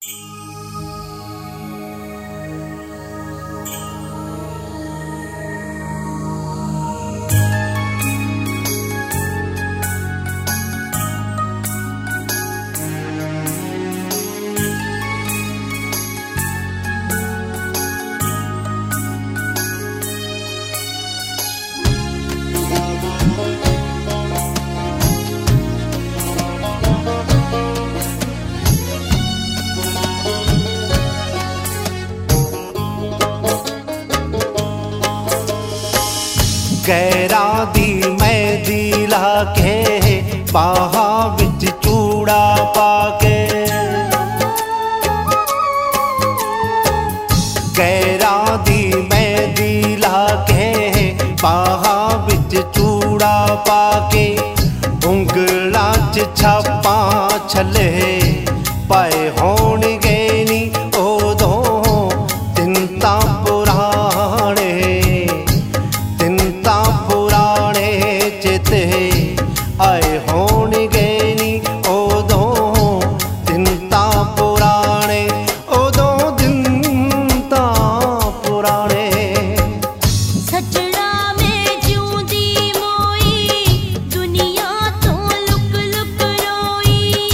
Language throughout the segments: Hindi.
गैरा दी मेहंदी लाके बाहा विच चूड़ा पाके, गैरा दी मेहंदी लाके बाहा विच चूड़ा पाके, उंगलां च छापा छले पाए होणगे नी ओदों दिन तां पुराणे, दिन तां पुराणे चेते आए होणगे नी ओदों दिन तां पुराणे, ओदों दिन तां पुराणे। सजना में जिउंदी मोई दुनिया तो लुक लुक रोई,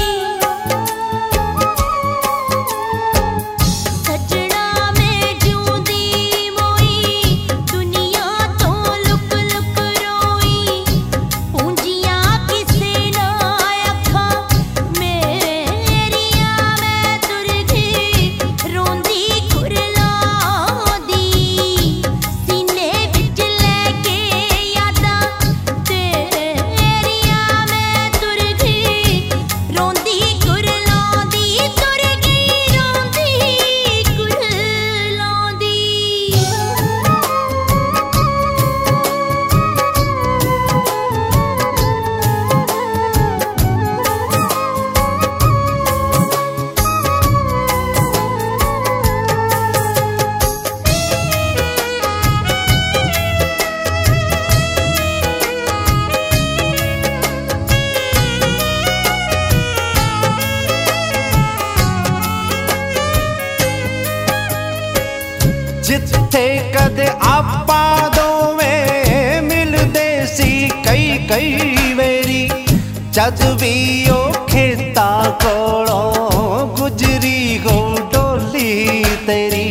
सजना में जिउंदी मोई दुनिया तो लुक लुक रोई, पूंजियां किसे ना अखां मेरियां मैं तुर गई रोंदी कुरलांदी, सीने विच लैके यादां तेरियां मैं तुर गई रोंदी कुरलांदी, तुर गई रोंदी कुरलांदी। जिथे कदे आपा दोवें मिलदे सी कई कई वेरी, जद भी ओ खेता कोलों गुजरी हो डोली तेरी,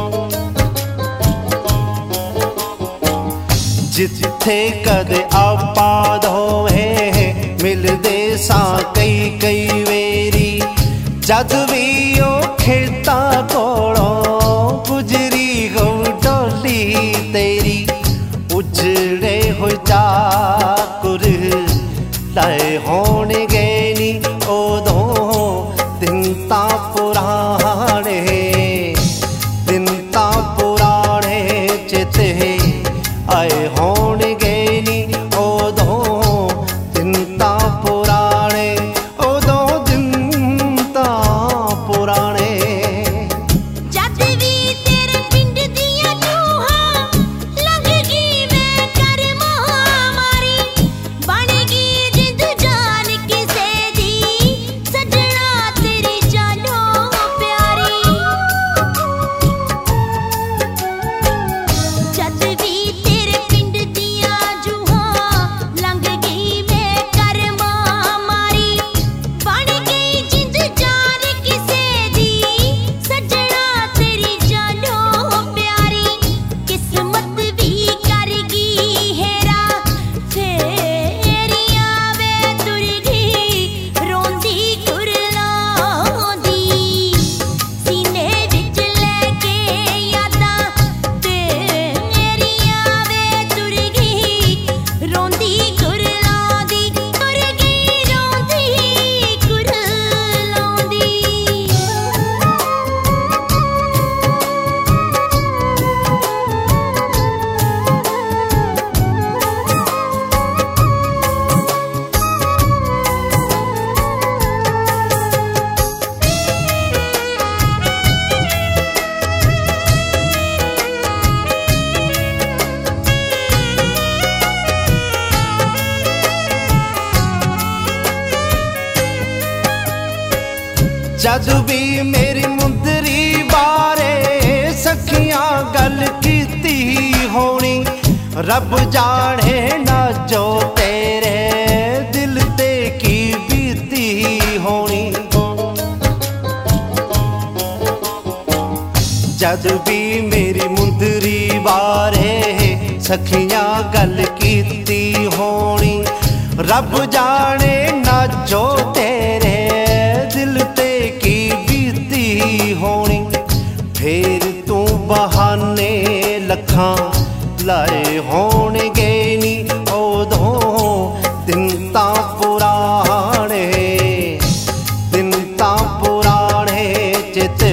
जिथे कदे आपा दोवें मिलदे सा कई कई वेरी, जद भी ओ खेता कोलों गुजरी हो डोली तेरी, उजड़े हो जाकुर लाए होणगे नी ओदों दिन तां पुराणे, दिन तां पुराणे चेते आए होणगे नी ओदों दिन तां पुराणे, ओदों दिन तां पुराणे। जद भी तेरे पिंड दियां चूहां लंघ गई मैं कर महामारी, बन गई जिंद जान किसे दी सजना तेरी जानों प्यारी, जद भी तेरे पिंड दियां चूहां लंघ गई मैं कर महामारी, बन गई जिंद जान किसे दी सजना तेरी जानों प्यारी, किस्मत भी कर गई हेरा फेरियां वे तुर गई रोंदी कुरलांदी, सीने विच लैके यादां तेरियां वे तुर गई रोंदी कुरलांदी, तुर गई रोंदी कुरलांदी। जद भी मेरी रब जाने ना जो तेरे दिल ते की बीती होनी। जद भी मेरी मुंदरी बारे सखियां गल कीती होनी। रब जाने ना जो तेरे दिल ते की बीती होनी। फिर तू बहाने लखां लाए होणगे नी उदों दिन तां पुराणे, दिन तां पुराणे चित